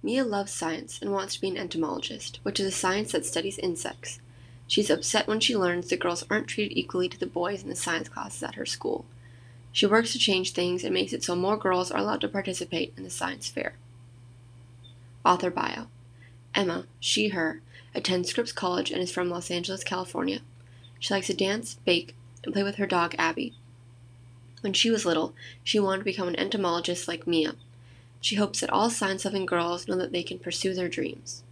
Mia loves science and wants to be an entomologist, which is a science that studies insects. She's upset when she learns the girls aren't treated equally to the boys in the science classes at her school. She works to change things and makes it so more girls are allowed to participate in the science fair. Author bio. Emma, she, her, attends Scripps College and is from Los Angeles, California. She likes to dance, bake, and play with her dog Abby. When she was little, she wanted to become an entomologist like Mia. She hopes that all science-loving girls know that they can pursue their dreams.